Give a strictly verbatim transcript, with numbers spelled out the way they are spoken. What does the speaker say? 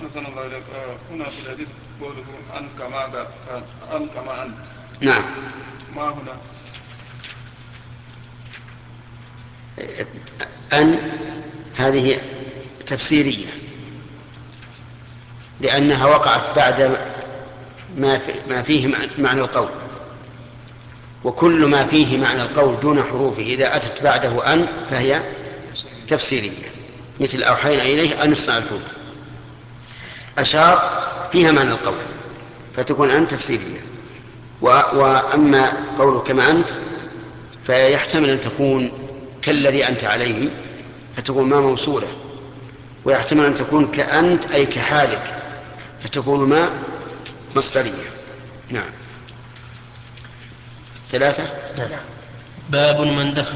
أحسن الله إليك. هنا في الحديث قوله أن كما كان أن كما أنت. نعم. ما هنا؟ أن هذه تفسيرية لأنها وقعت بعد ما فيه معنى القول، وكل ما فيه معنى القول دون حروفه إذا أتت بعده أن فهي تفسيرية، مثل أوحينا إليه أن اصنع الفلك، أشار فيها معنى القول فتكون أن تفسيرية. وأما قوله كما أنت فيحتمل أن تكون كالذي أنت عليه فتكون ما موصولة، ويحتمل أن تكون كأنت أي كحالك فتكون ما مصدرية. نعم. ثلاثة. باب من دخل